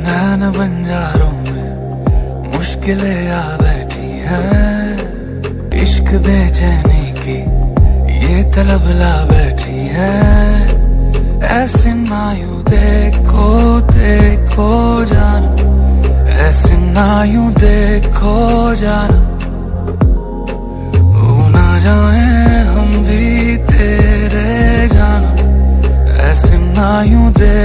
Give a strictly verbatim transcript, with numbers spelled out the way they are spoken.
नैन बंजारों में मुश्किलें आ बैठी हैं, इश्क बेचैनी की ये तलब ला बैठी हैं। ऐसे ना यूं देखो देखो जाना, ऐसे ना यूं देखो जाना, हो ना जाए हम भी तेरे जाना, ऐसे ना यूं देखो